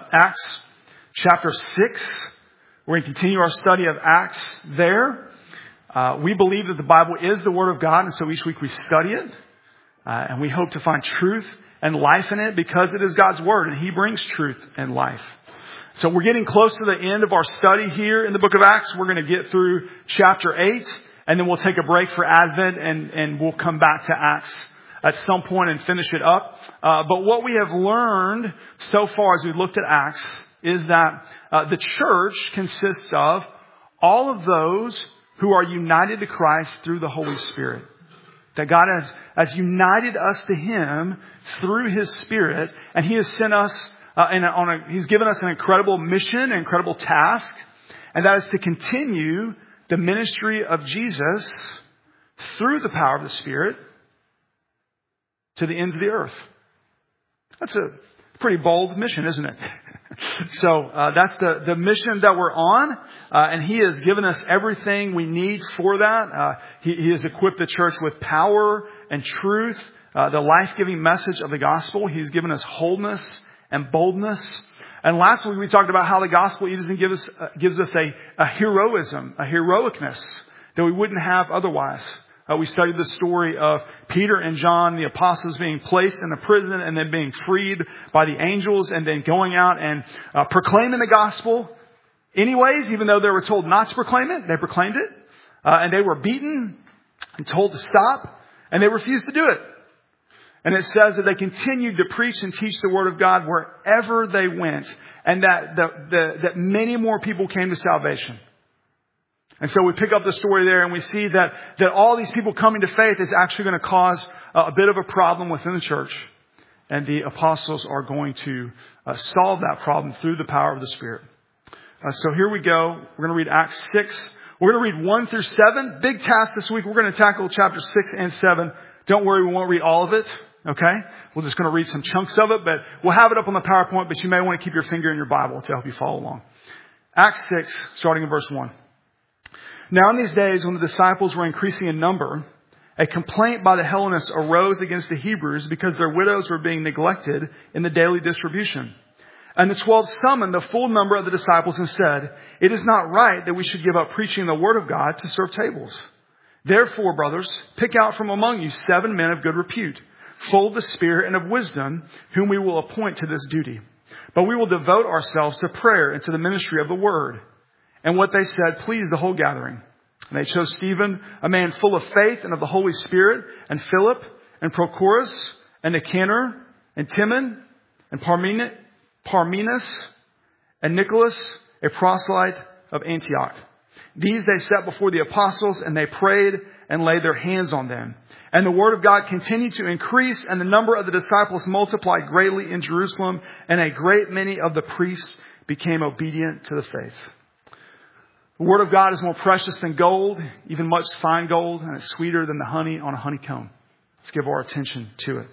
Acts chapter 6. We're going to continue our study of Acts there. We believe that the Bible is the Word of God, and so each week we study it. And we hope to find truth and life in it because it is God's Word, and He brings truth and life. So we're getting close to the end of our study here in the book of Acts. We're going to get through chapter 8, and then we'll take a break for Advent, and we'll come back to Acts at some point and finish it up. But what we have learned so far as we've looked at Acts is that the church consists of all of those who are united to Christ through the Holy Spirit. That God has united us to Him through His Spirit, and He has sent us He's given us an incredible mission, an incredible task, and that is to continue the ministry of Jesus through the power of the Spirit to the ends of the earth. That's a pretty bold mission, isn't it? So that's the mission that we're on, and He has given us everything we need for that. He has equipped the church with power and truth, the life-giving message of the gospel. He's given us wholeness and boldness. And last week we talked about how the gospel even gives us a heroism, a heroicness that we wouldn't have otherwise. We studied the story of Peter and John, the apostles, being placed in a prison and then being freed by the angels and then going out and proclaiming the gospel anyways, even though they were told not to proclaim it. They proclaimed it. And they were beaten and told to stop, and they refused to do it. And it says that they continued to preach and teach the word of God wherever they went, and that many more people came to salvation. And so we pick up the story there, and we see that all these people coming to faith is actually going to cause a bit of a problem within the church. And the apostles are going to solve that problem through the power of the Spirit. So here we go. We're going to read Acts 6. We're going to read 1 through 7. Big task this week. We're going to tackle chapters 6 and 7. Don't worry, we won't read all of it. Okay? We're just going to read some chunks of it, but we'll have it up on the PowerPoint, but you may want to keep your finger in your Bible to help you follow along. Acts 6, starting in verse 1. Now in these days, when the disciples were increasing in number, a complaint by the Hellenists arose against the Hebrews because their widows were being neglected in the daily distribution. And the 12 summoned the full number of the disciples and said, "It is not right that we should give up preaching the word of God to serve tables. Therefore, brothers, pick out from among you 7 men of good repute, full of the Spirit and of wisdom, whom we will appoint to this duty. But we will devote ourselves to prayer and to the ministry of the word." And what they said pleased the whole gathering. And they chose Stephen, a man full of faith and of the Holy Spirit, and Philip, and Prochorus, and Nicanor, and Timon, and Parmenas, and Nicholas, a proselyte of Antioch. These they set before the apostles, and they prayed and laid their hands on them. And the word of God continued to increase, and the number of the disciples multiplied greatly in Jerusalem, and a great many of the priests became obedient to the faith. The word of God is more precious than gold, even much fine gold, and it's sweeter than the honey on a honeycomb. Let's give our attention to it.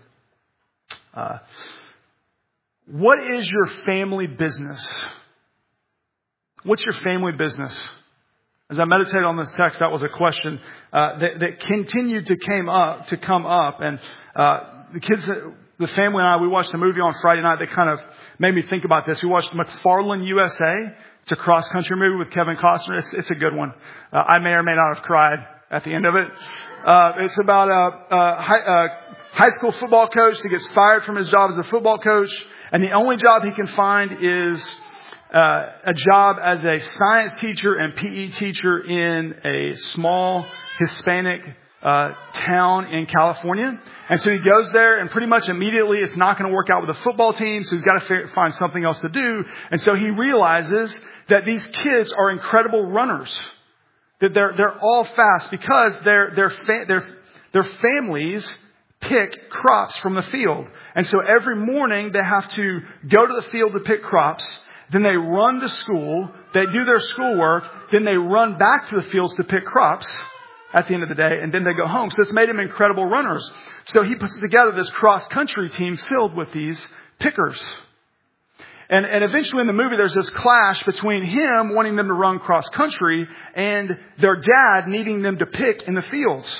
What is your family business? What's your family business? As I meditated on this text, that was a question that continued to come up. And the kids, the family and I, we watched a movie on Friday night that kind of made me think about this. We watched McFarland USA. It's a cross-country movie with Kevin Costner. It's a good one. I may or may not have cried at the end of it. It's about a high school football coach that gets fired from his job as a football coach, and the only job he can find is a job as a science teacher and PE teacher in a small Hispanic town in California. And so he goes there, and pretty much immediately it's not going to work out with the football team, so he's got to find something else to do. And so he realizes that these kids are incredible runners, that they're all fast because their families pick crops from the field. And so every morning they have to go to the field to pick crops. Then they run to school, they do their schoolwork, then they run back to the fields to pick crops at the end of the day, and then they go home. So it's made them incredible runners. So he puts together this cross-country team filled with these pickers. And eventually in the movie, there's this clash between him wanting them to run cross-country and their dad needing them to pick in the fields.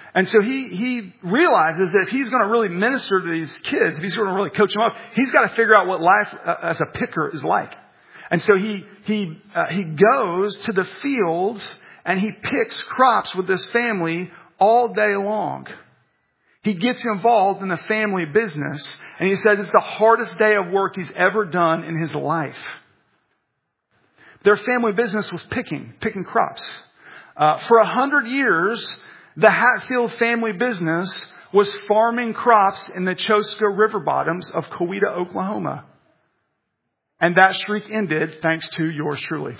And so he realizes that if he's going to really minister to these kids, if he's going to really coach them up, he's got to figure out what life as a picker is like. And so he goes to the fields and he picks crops with this family all day long. He gets involved in the family business, and he says it's the hardest day of work he's ever done in his life. Their family business was picking crops. For 100 years, the Hatfield family business was farming crops in the Choska River bottoms of Coweta, Oklahoma. And that streak ended thanks to yours truly.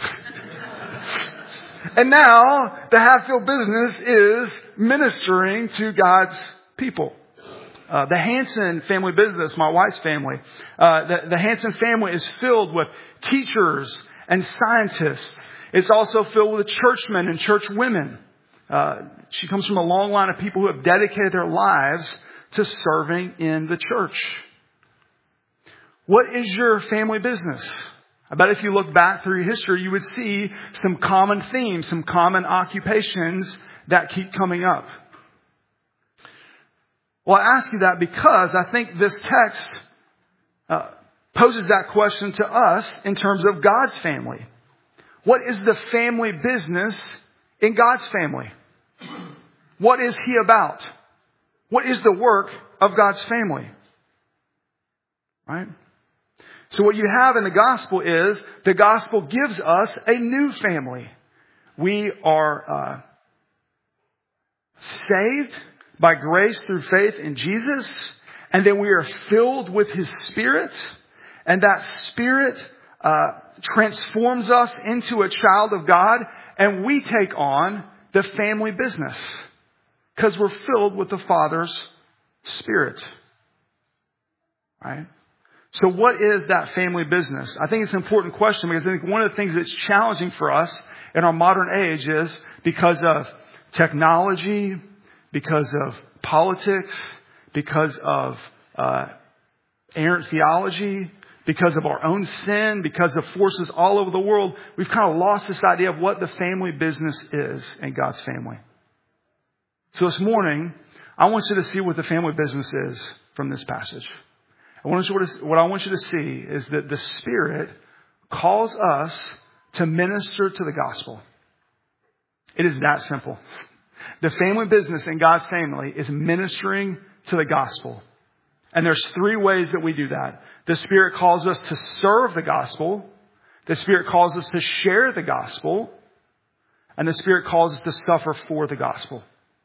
And now the Hatfield business is ministering to God's people. The Hanson family business, my wife's family, the Hanson family is filled with teachers and scientists. It's also filled with churchmen and church women. She comes from a long line of people who have dedicated their lives to serving in the church. What is your family business? I bet if you look back through history, you would see some common themes, some common occupations that keep coming up. Well, I ask you that because I think this text poses that question to us in terms of God's family. What is the family business in God's family? What is He about? What is the work of God's family? Right? So what you have in the gospel is the gospel gives us a new family. We are saved by grace through faith in Jesus, and then we are filled with His Spirit, and that Spirit transforms us into a child of God, and we take on the family business because we're filled with the Father's Spirit. Right? So what is that family business? I think it's an important question because I think one of the things that's challenging for us in our modern age is because of technology, because of politics, because of errant theology, because of our own sin, because of forces all over the world, we've kind of lost this idea of what the family business is in God's family. So this morning, I want you to see what the family business is from this passage. What I want you to see is that the Spirit calls us to minister to the gospel. It is that simple. The family business in God's family is ministering to the gospel. And there's 3 ways that we do that. The Spirit calls us to serve the gospel. The Spirit calls us to share the gospel. And the Spirit calls us to suffer for the gospel.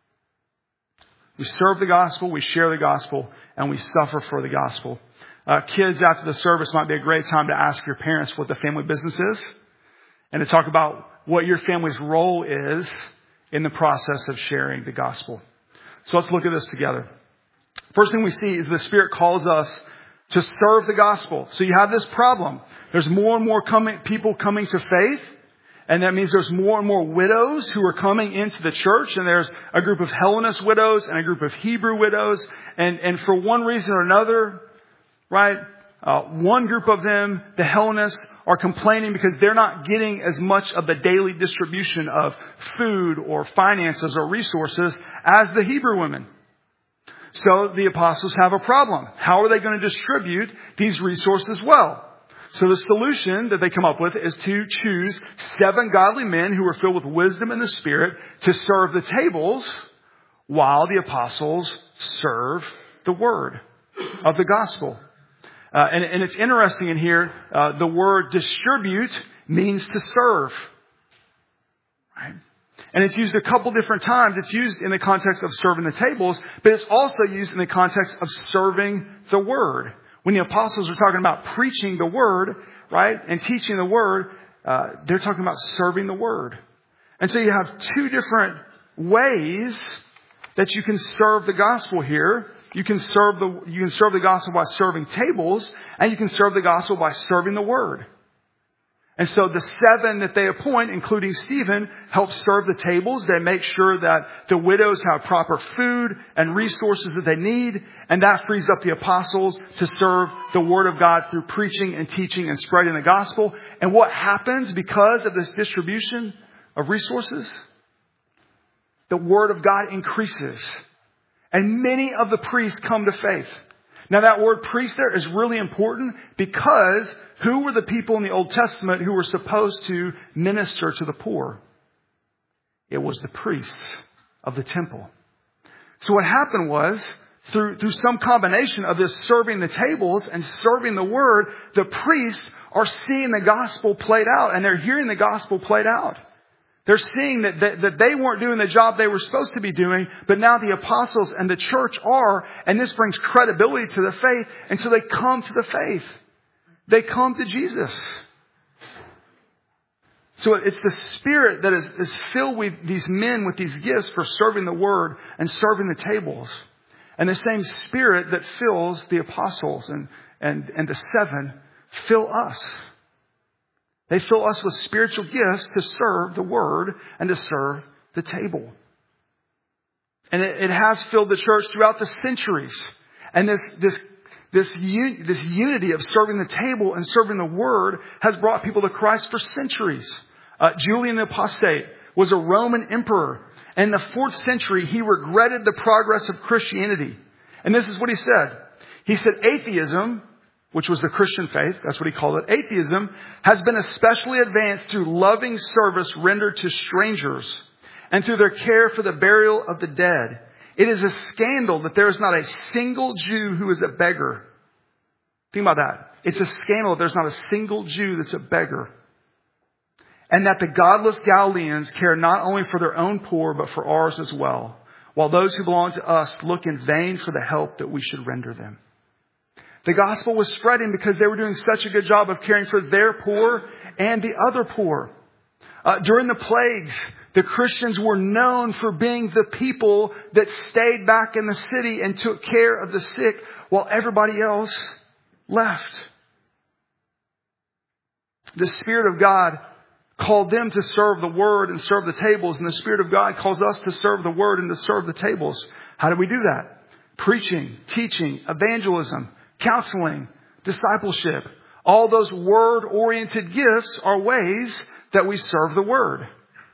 We serve the gospel, we share the gospel, and we suffer for the gospel. Kids, after the service might be a great time to ask your parents what the family business is and to talk about what your family's role is in the process of sharing the gospel. So let's look at this together. First thing we see is the Spirit calls us to serve the gospel. So you have this problem. There's more and more people coming to faith. And that means there's more and more widows who are coming into the church. And there's a group of Hellenist widows and a group of Hebrew widows. And for one reason or another, right, one group of them, the Hellenists, are complaining because they're not getting as much of the daily distribution of food or finances or resources as the Hebrew women. So the apostles have a problem. How are they going to distribute these resources well? So the solution that they come up with is to choose 7 godly men who are filled with wisdom and the Spirit to serve the tables while the apostles serve the word of the gospel. And it's interesting in here, the word distribute means to serve. Right? And it's used a couple different times. It's used in the context of serving the tables, but it's also used in the context of serving the word. When the apostles are talking about preaching the word, right, and teaching the word, they're talking about serving the word. And so you have 2 different ways that you can serve the gospel here. You can serve the gospel by serving tables, and you can serve the gospel by serving the word. And so the 7 that they appoint, including Stephen, help serve the tables. They make sure that the widows have proper food and resources that they need. And that frees up the apostles to serve the word of God through preaching and teaching and spreading the gospel. And what happens because of this distribution of resources? the word of God increases. And many of the priests come to faith. Now that word priest there is really important because who were the people in the Old Testament who were supposed to minister to the poor? It was the priests of the temple. So what happened was, through some combination of this serving the tables and serving the word, the priests are seeing the gospel played out, and they're hearing the gospel played out. They're seeing that they weren't doing the job they were supposed to be doing, but now the apostles and the church are, and this brings credibility to the faith, and so they come to the faith. They come to Jesus. So it's the Spirit that is filled with these men with these gifts for serving the word and serving the tables. And the same Spirit that fills the apostles and the seven fill us. They fill us with spiritual gifts to serve the word and to serve the table. And it has filled the church throughout the centuries. And this unity of serving the table and serving the word has brought people to Christ for centuries. Julian the Apostate was a Roman emperor. And in the 4th century, he regretted the progress of Christianity. And this is what he said. He said, atheism, which was the Christian faith, that's what he called it, atheism has been especially advanced through loving service rendered to strangers and through their care for the burial of the dead. It is a scandal that there is not a single Jew who is a beggar. Think about that. It's a scandal that there's not a single Jew that's a beggar. And that the godless Galileans care not only for their own poor, but for ours as well, while those who belong to us look in vain for the help that we should render them. The gospel was spreading because they were doing such a good job of caring for their poor and the other poor. During the plagues, the Christians were known for being the people that stayed back in the city and took care of the sick while everybody else left. The Spirit of God called them to serve the word and serve the tables, and the Spirit of God calls us to serve the word and to serve the tables. How do we do that? Preaching, teaching, evangelism, counseling, discipleship. All those word-oriented gifts are ways that we serve the word.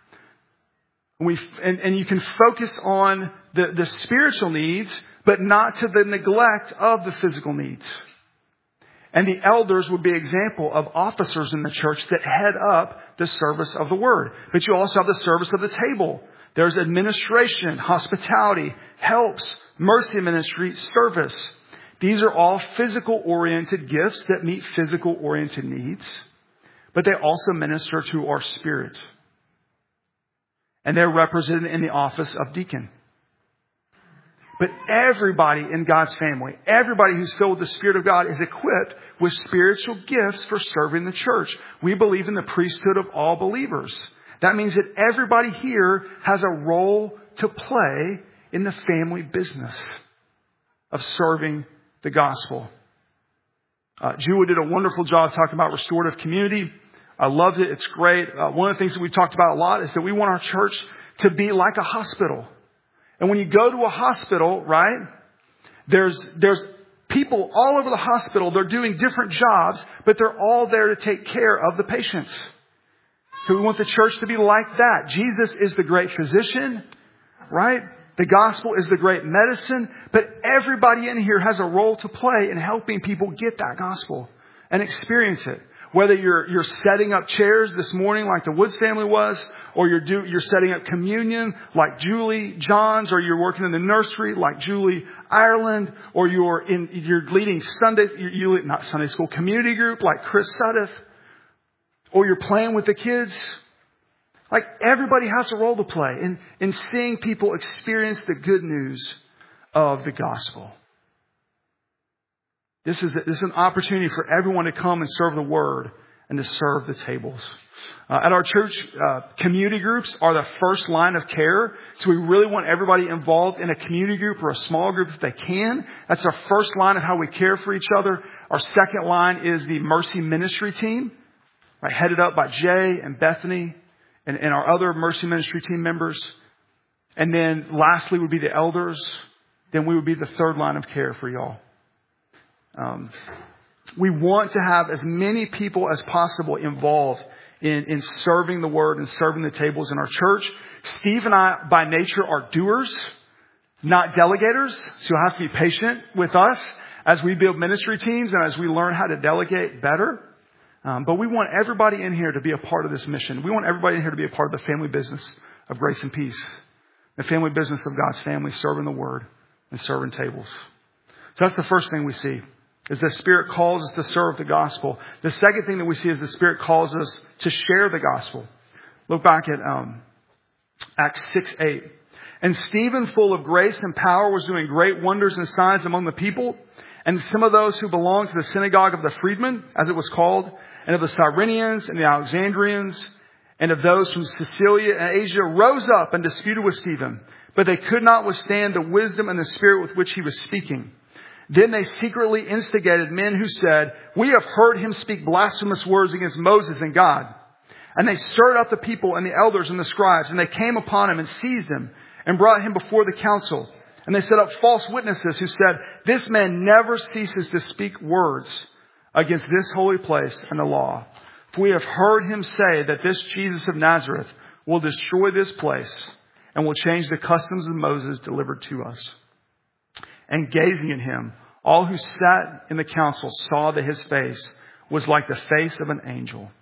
And you can focus on the spiritual needs, but not to the neglect of the physical needs. And the elders would be an example of officers in the church that head up the service of the word. But you also have the service of the table. There's administration, hospitality, helps, mercy ministry, service. These are all physical-oriented gifts that meet physical-oriented needs. But they also minister to our spirit. And they're represented in the office of deacon. But everybody in God's family, everybody who's filled with the Spirit of God is equipped with spiritual gifts for serving the church. We believe in the priesthood of all believers. That means that everybody here has a role to play in the family business of serving the gospel. Jua did a wonderful job talking about restorative community. I loved it. It's great. One of the things that we talked about a lot is that we want our church to be like a hospital. And when you go to a hospital, right, there's people all over the hospital. They're doing different jobs, but they're all there to take care of the patients. So we want the church to be like that. Jesus is the great physician, right? The gospel is the great medicine, but everybody in here has a role to play in helping people get that gospel and experience it. Whether you're setting up chairs this morning like the Woods family was, or you're setting up communion like Julie Johns, or you're working in the nursery like Julie Ireland, or you're leading not Sunday school, community group like Chris Suddeth, or you're playing with the kids. Like everybody has a role to play in seeing people experience the good news of the gospel. This is an opportunity for everyone to come and serve the word and to serve the tables. At our church, community groups are the first line of care. So we really want everybody involved in a community group or a small group if they can. That's our first line of how we care for each other. Our second line is the Mercy Ministry team, right, headed up by Jay and Bethany and our other Mercy Ministry team members. And then lastly would be the elders. Then we would be the third line of care for y'all. We want to have as many people as possible involved in serving the Word and serving the tables in our church. Steve and I, by nature, are doers, not delegators. So you'll have to be patient with us as we build ministry teams and as we learn how to delegate better. But we want everybody in here to be a part of this mission. We want everybody in here to be a part of the family business of Grace and Peace. The family business of God's family, serving the Word and serving tables. So that's the first thing we see, is the Spirit calls us to serve the gospel. The second thing that we see is the Spirit calls us to share the gospel. Look back at Acts 6:8. And Stephen, full of grace and power, was doing great wonders and signs among the people. And some of those who belonged to the synagogue of the freedmen, as it was called, and of the Cyrenians and the Alexandrians, and of those from Sicilia and Asia, rose up and disputed with Stephen. But they could not withstand the wisdom and the spirit with which he was speaking. Then they secretly instigated men who said, "We have heard him speak blasphemous words against Moses and God." And they stirred up the people and the elders and the scribes, and they came upon him and seized him and brought him before the council. And they set up false witnesses who said, "This man never ceases to speak words against this holy place and the law. For we have heard him say that this Jesus of Nazareth will destroy this place and will change the customs of Moses delivered to us." And gazing at him, all who sat in the council saw that his face was like the face of an angel.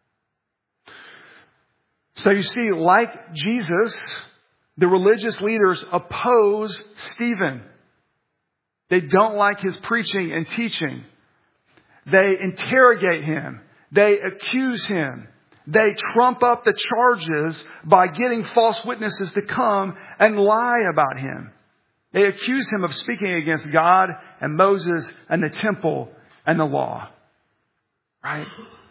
So you see, like Jesus, the religious leaders oppose Stephen. They don't like his preaching and teaching. They interrogate him. They accuse him. They trump up the charges by getting false witnesses to come and lie about him. They accuse him of speaking against God and Moses and the temple and the law. Right?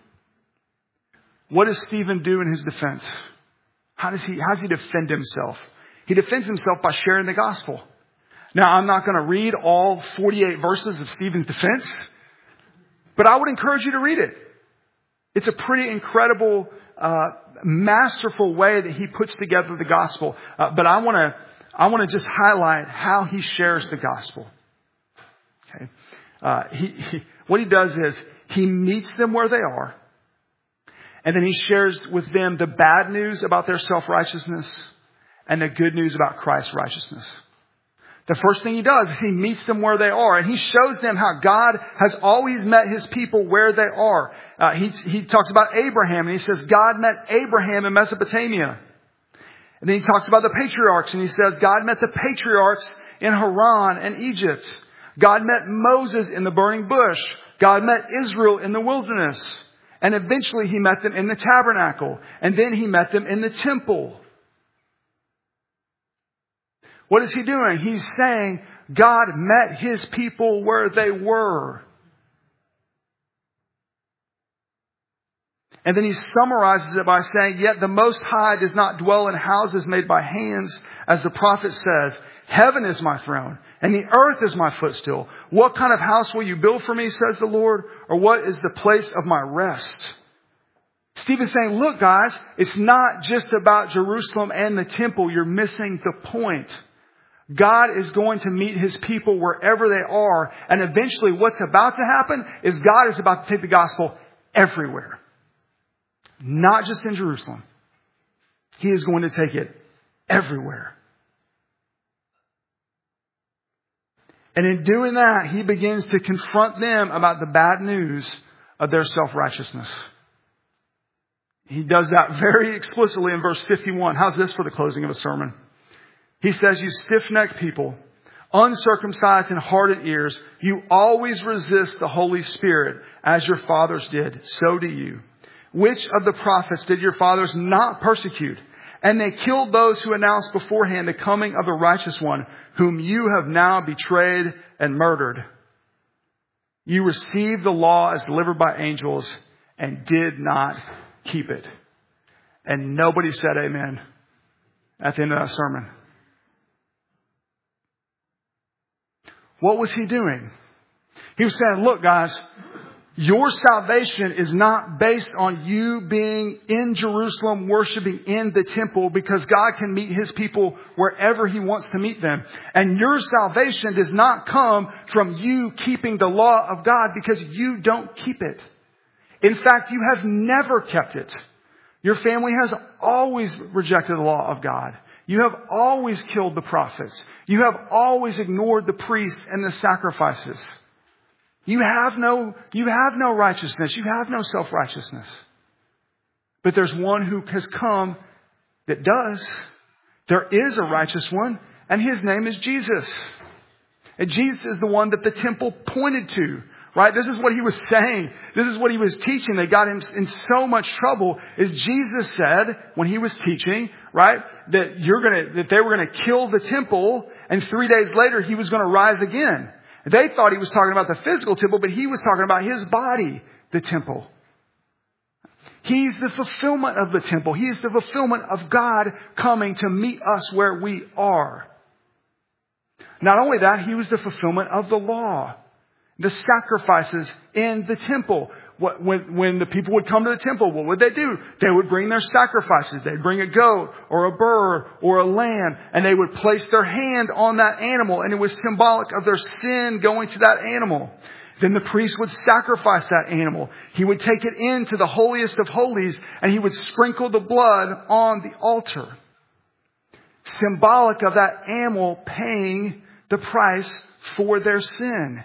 What does Stephen do in his defense? How does he defend himself? He defends himself by sharing the gospel. Now, I'm not going to read all 48 verses of Stephen's defense, but I would encourage you to read it. It's a pretty incredible, masterful way that he puts together the gospel. But I want to just highlight how he shares the gospel. Okay, what he does is he meets them where they are, and then he shares with them the bad news about their self-righteousness and the good news about Christ's righteousness. The first thing he does is he meets them where they are, and he shows them how God has always met his people where they are. He talks about Abraham, and he says God met Abraham in Mesopotamia. And then he talks about the patriarchs, and he says God met the patriarchs in Haran and Egypt. God met Moses in the burning bush. God met Israel in the wilderness. And eventually he met them in the tabernacle. And then he met them in the temple. What is he doing? He's saying God met his people where they were. And then he summarizes it by saying, "Yet the Most High does not dwell in houses made by hands, as the prophet says, 'Heaven is my throne, and the earth is my footstool. What kind of house will you build for me, says the Lord? Or what is the place of my rest?'" Stephen's saying, look, guys, it's not just about Jerusalem and the temple. You're missing the point. God is going to meet his people wherever they are. And eventually what's about to happen is God is about to take the gospel everywhere. Not just in Jerusalem. He is going to take it everywhere. And in doing that, he begins to confront them about the bad news of their self-righteousness. He does that very explicitly in verse 51. How's this for the closing of a sermon? He says, "You stiff-necked people, uncircumcised in heart and ears, you always resist the Holy Spirit as your fathers did. So do you. Which of the prophets did your fathers not persecute? And they killed those who announced beforehand the coming of the righteous one, whom you have now betrayed and murdered. You received the law as delivered by angels and did not keep it." And nobody said amen at the end of that sermon. What was he doing? He was saying, look, guys, Your salvation is not based on you being in Jerusalem worshiping in the temple, because God can meet His people wherever He wants to meet them. And your salvation does not come from you keeping the law of God, because you don't keep it. In fact, you have never kept it. Your family has always rejected the law of God. You have always killed the prophets. You have always ignored the priests and the sacrifices. You have no righteousness. You have no self-righteousness. But there's one who has come that does. There is a righteous one, and His name is Jesus. And Jesus is the one that the temple pointed to. Right? This is what He was saying. This is what He was teaching. They got Him in so much trouble. Is Jesus said when He was teaching, right, that they were gonna kill the temple, and 3 days later He was gonna rise again. They thought He was talking about the physical temple, but He was talking about His body, the temple. He's the fulfillment of the temple. He is the fulfillment of God coming to meet us where we are. Not only that, He was the fulfillment of the law. The sacrifices in the temple. When the people would come to the temple, what would they do? They would bring their sacrifices. They'd bring a goat or a burr or a lamb, and they would place their hand on that animal, and it was symbolic of their sin going to that animal. Then the priest would sacrifice that animal. He would take it into the holiest of holies, and he would sprinkle the blood on the altar. Symbolic of that animal paying the price for their sin.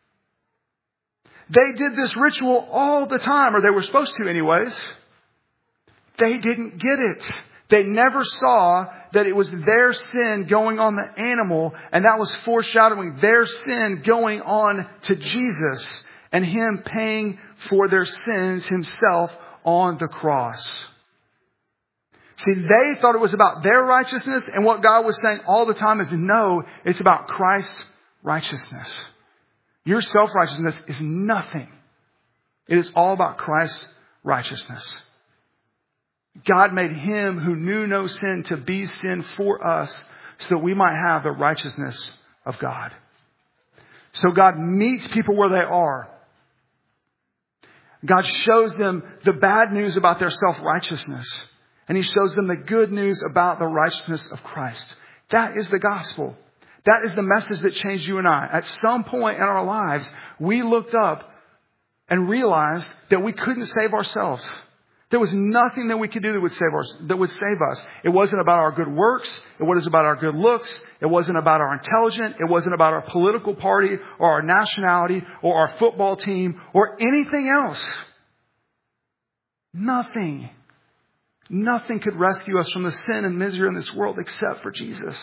They did this ritual all the time, or they were supposed to anyways. They didn't get it. They never saw that it was their sin going on the animal, and that was foreshadowing their sin going on to Jesus and Him paying for their sins Himself on the cross. See, they thought it was about their righteousness, and what God was saying all the time is, no, it's about Christ's righteousness. Your self-righteousness is nothing. It is all about Christ's righteousness. God made Him who knew no sin to be sin for us so that we might have the righteousness of God. So God meets people where they are. God shows them the bad news about their self-righteousness. And He shows them the good news about the righteousness of Christ. That is the gospel. That is the message that changed you and I. At some point in our lives, we looked up and realized that we couldn't save ourselves. There was nothing that we could do that would save us. It wasn't about our good works. It wasn't about our good looks. It wasn't about our intelligence. It wasn't about our political party or our nationality or our football team or anything else. Nothing. Nothing could rescue us from the sin and misery in this world except for Jesus.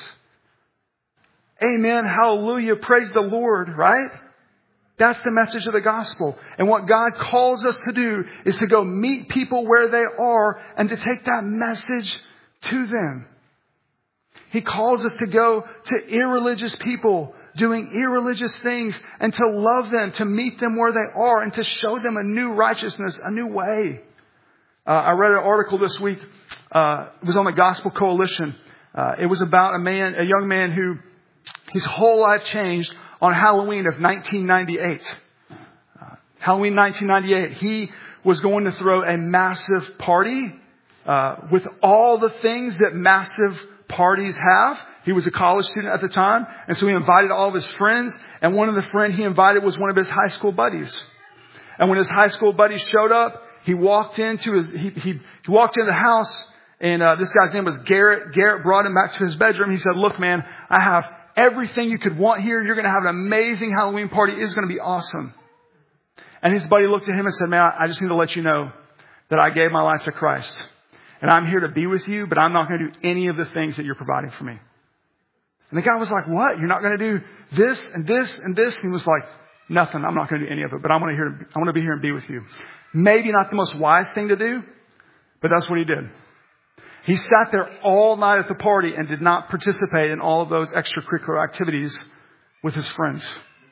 Amen. Hallelujah. Praise the Lord, right? That's the message of the gospel. And what God calls us to do is to go meet people where they are and to take that message to them. He calls us to go to irreligious people doing irreligious things and to love them, to meet them where they are and to show them a new righteousness, a new way. I read an article this week. It was on the Gospel Coalition. It was about a young man who his whole life changed on Halloween of 1998. Halloween 1998. He was going to throw a massive party with all the things that massive parties have. He was a college student at the time, and so he invited all of his friends. And one of the friends he invited was one of his high school buddies. And when his high school buddy showed up, he walked into he walked into the house, and this guy's name was Garrett. Garrett brought him back to his bedroom. He said, "Look, man, I have everything you could want here. You're going to have an amazing Halloween party. It's going to be awesome." And his buddy looked at him and said, "Man, I just need to let you know that I gave my life to Christ. And I'm here to be with you, but I'm not going to do any of the things that you're providing for me." And the guy was like, "What? You're not going to do this and this and this?" And he was like, "Nothing. I'm not going to do any of it, but I want to be here and be with you." Maybe not the most wise thing to do, but that's what he did. He sat there all night at the party and did not participate in all of those extracurricular activities with his friends.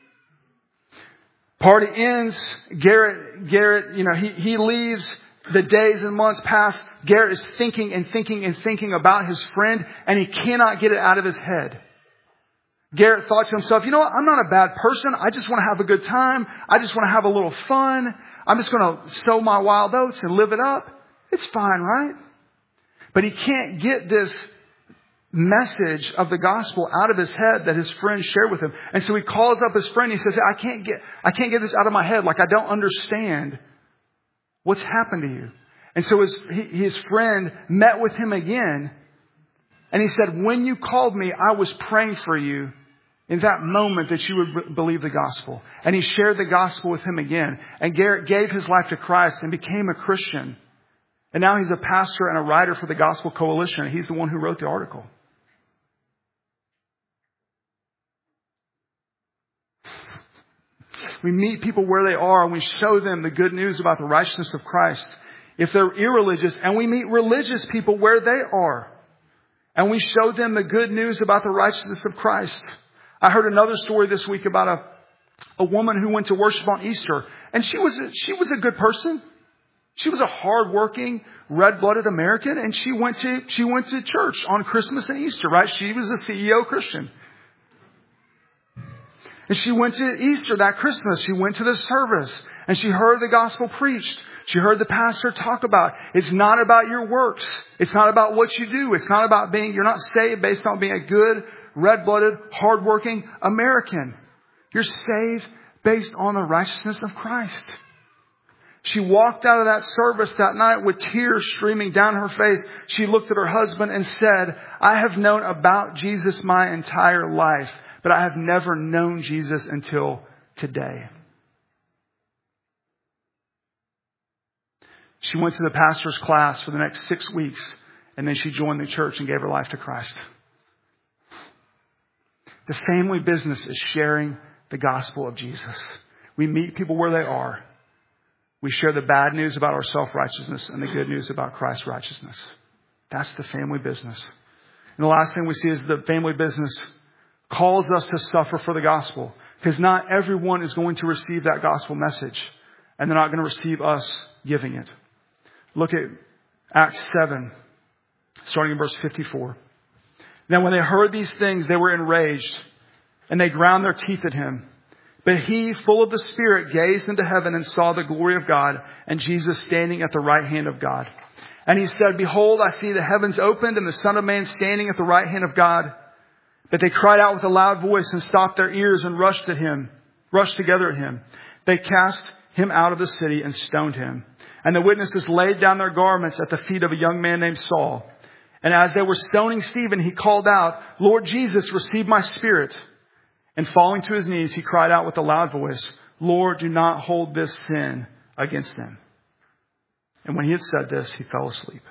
Party ends. Garrett, he leaves. The days and months pass. Garrett is thinking and thinking and thinking about his friend, and he cannot get it out of his head. Garrett thought to himself, "You know what? I'm not a bad person. I just want to have a good time. I just want to have a little fun. I'm just going to sow my wild oats and live it up. It's fine, right? But he can't get this message of the gospel out of his head that his friend shared with him. And so he calls up his friend. He says, I can't get this out of my head. Like, I don't understand what's happened to you. And so his friend met with him again. And he said, when you called me, I was praying for you in that moment that you would believe the gospel. And he shared the gospel with him again. And Garrett gave his life to Christ and became a Christian. And now he's a pastor and a writer for the Gospel Coalition. He's the one who wrote the article. We meet people where they are and we show them the good news about the righteousness of Christ. If they're irreligious, and we meet religious people where they are, and we show them the good news about the righteousness of Christ. I heard another story this week about a woman who went to worship on Easter, and she was a good person. She was a hardworking, red-blooded American, and she went to church on Christmas and Easter, right? She was a CEO Christian. And she went to Easter that Christmas. She went to the service, and she heard the gospel preached. She heard the pastor talk about, it's not about your works. It's not about what you do. It's not about you're not saved based on being a good, red-blooded, hardworking American. You're saved based on the righteousness of Christ. She walked out of that service that night with tears streaming down her face. She looked at her husband and said, I have known about Jesus my entire life, but I have never known Jesus until today. She went to the pastor's class for the next 6 weeks, and then she joined the church and gave her life to Christ. The family business is sharing the gospel of Jesus. We meet people where they are. We share the bad news about our self-righteousness and the good news about Christ's righteousness. That's the family business. And the last thing we see is the family business calls us to suffer for the gospel, because not everyone is going to receive that gospel message, and they're not going to receive us giving it. Look at Acts 7, starting in verse 54. Now when they heard these things, they were enraged, and they ground their teeth at him. But he, full of the Spirit, gazed into heaven and saw the glory of God and Jesus standing at the right hand of God. And he said, Behold, I see the heavens opened and the Son of Man standing at the right hand of God. But they cried out with a loud voice and stopped their ears and rushed together at him. They cast him out of the city and stoned him. And the witnesses laid down their garments at the feet of a young man named Saul. And as they were stoning Stephen, he called out, Lord Jesus, receive my spirit. And falling to his knees, he cried out with a loud voice, Lord, do not hold this sin against them. And when he had said this, he fell asleep.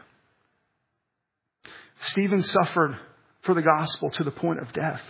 Stephen suffered for the gospel to the point of death.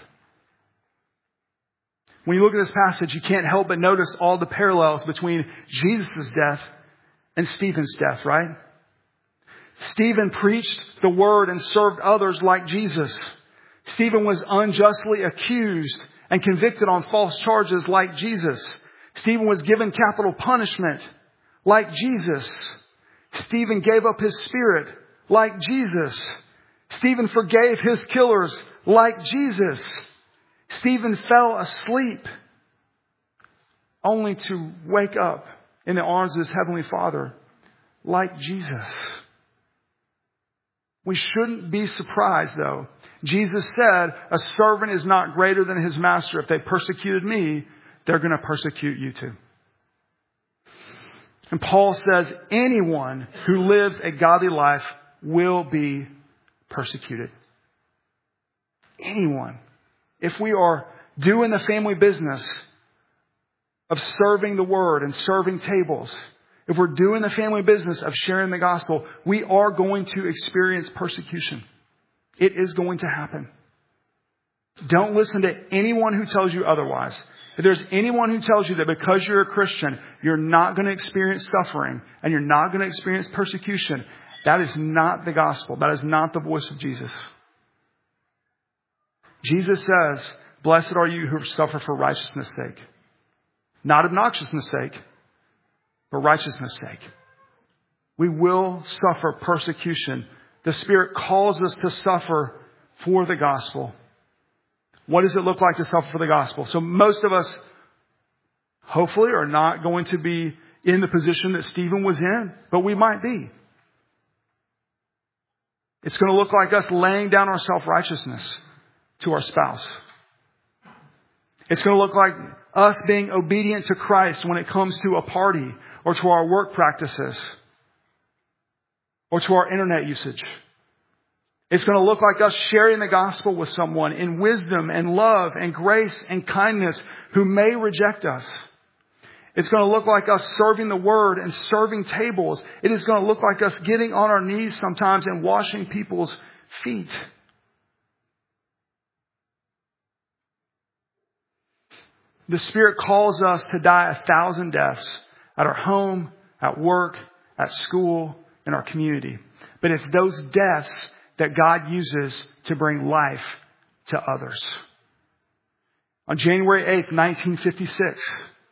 When you look at this passage, you can't help but notice all the parallels between Jesus' death and Stephen's death, right? Stephen preached the word and served others like Jesus. Stephen was unjustly accused and convicted on false charges like Jesus. Stephen was given capital punishment like Jesus. Stephen gave up his spirit like Jesus. Stephen forgave his killers like Jesus. Stephen fell asleep only to wake up in the arms of his heavenly Father like Jesus. We shouldn't be surprised, though. Jesus said, a servant is not greater than his master. If they persecuted me, they're going to persecute you too. And Paul says, anyone who lives a godly life will be persecuted. Anyone. If we are doing the family business of serving the word and serving tables, if we're doing the family business of sharing the gospel, we are going to experience persecution. It is going to happen. Don't listen to anyone who tells you otherwise. If there's anyone who tells you that because you're a Christian, you're not going to experience suffering and you're not going to experience persecution, that is not the gospel. That is not the voice of Jesus. Jesus says, blessed are you who suffer for righteousness' sake. Not obnoxiousness' sake, but righteousness' sake. We will suffer persecution. The Spirit calls us to suffer for the gospel. What does it look like to suffer for the gospel? So most of us, hopefully, are not going to be in the position that Stephen was in, but we might be. It's going to look like us laying down our self-righteousness to our spouse. It's going to look like us being obedient to Christ when it comes to a party or to our work practices or to our internet usage. It's going to look like us sharing the gospel with someone in wisdom and love and grace and kindness who may reject us. It's going to look like us serving the word and serving tables. It is going to look like us getting on our knees sometimes and washing people's feet. The Spirit calls us to die 1,000 deaths at our home, at work, at school, in our community. But it's those deaths that God uses to bring life to others. On January 8th, 1956,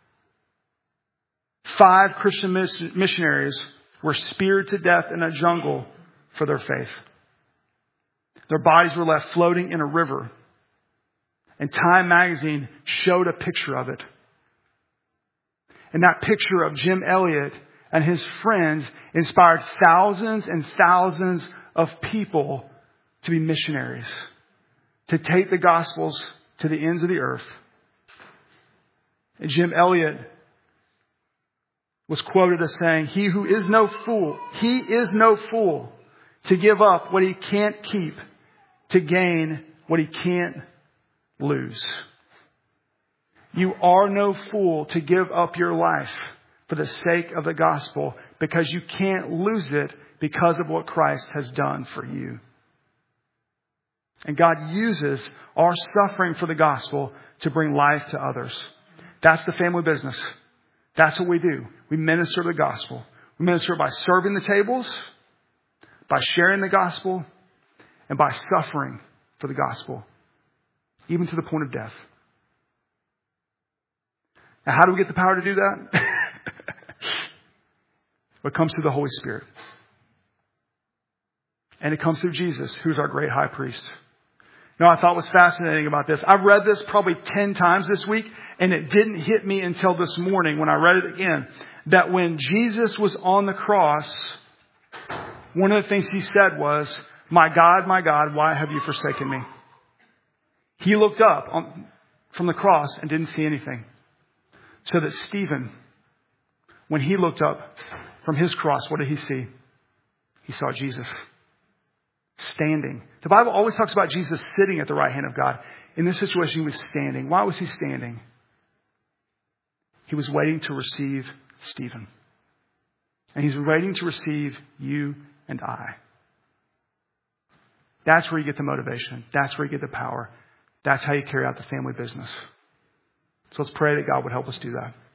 5 Christian missionaries were speared to death in a jungle for their faith. Their bodies were left floating in a river. And Time magazine showed a picture of it. And that picture of Jim Elliot and his friends inspired thousands and thousands of people to be missionaries, to take the Gospels to the ends of the earth. And Jim Elliot was quoted as saying, he is no fool to give up what he can't keep to gain what he can't lose. You are no fool to give up your life for the sake of the gospel, because you can't lose it because of what Christ has done for you. And God uses our suffering for the gospel to bring life to others. That's the family business. That's what we do. We minister the gospel. We minister by serving the tables, by sharing the gospel, and by suffering for the gospel, even to the point of death. Now, how do we get the power to do that? It comes through the Holy Spirit. And it comes through Jesus, who's our great high priest. Now, I thought was fascinating about this. I've read this probably 10 times this week, and it didn't hit me until this morning when I read it again, that when Jesus was on the cross, one of the things he said was, my God, why have you forsaken me? He looked up from the cross and didn't see anything. So that Stephen, when he looked up from his cross, what did he see? He saw Jesus standing. The Bible always talks about Jesus sitting at the right hand of God. In this situation, he was standing. Why was he standing? He was waiting to receive Stephen. And he's waiting to receive you and I. That's where you get the motivation. That's where you get the power. That's how you carry out the family business. So let's pray that God would help us do that.